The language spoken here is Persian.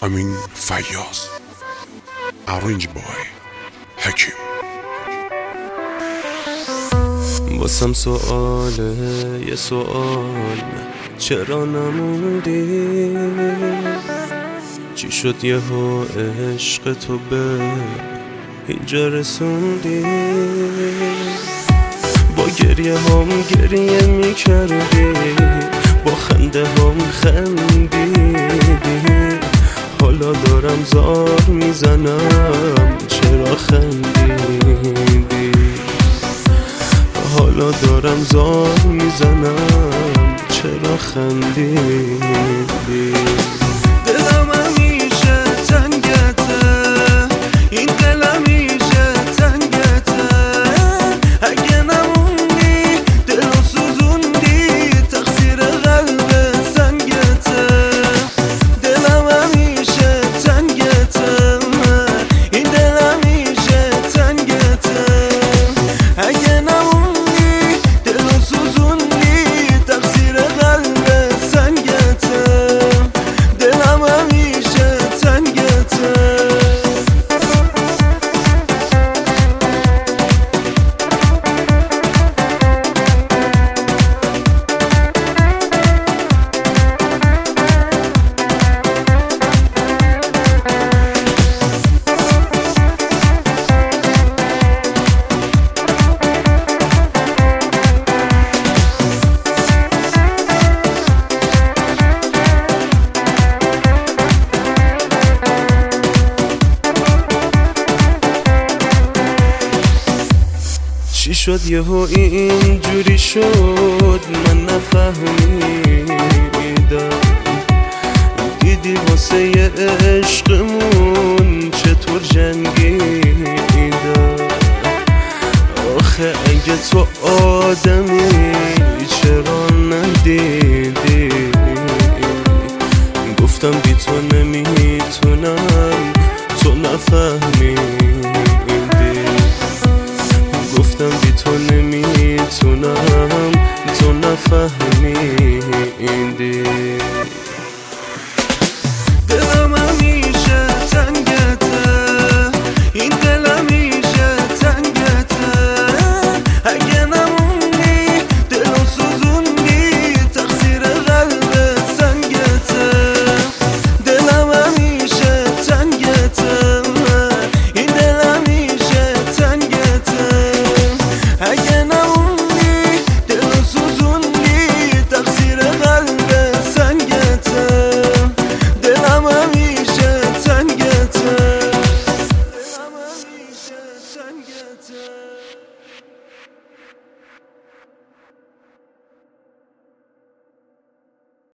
امین فیاض Arrange by حکیم. واسم سواله یه سوال، چرا نموندی؟ چی شد یهو عشق تو به اینجا رسوندی؟ با گریه هم گریه میکردی، با خنده هم خندیدی. حالا دارم زار میزنم چرا خندیدی؟ حالا دارم زار میزنم چرا خندیدی؟ دلم همیشه تنگته، این دلم همیشه تنگته. اگه نموندی دلو سوزوندی، تقصیر قلب سنگته. دلم همیشه تنگته، این دلم همیشه تنگته. اگه نموندی دلو سوزوندی، تقصیر قلب سنگته. دلم همیشه تنگته. چی شد یهو اینجوری شد من نفهمیدم؟ دیدی واسه یه عشقمون چطور جنگیدم؟ آخه اگه تو آدمی چرا ندیدی؟ گفتم بی تو نمیتونم، تو نفهمیدی. گفتم بی تو نمیتونم، تو نفهمیدی.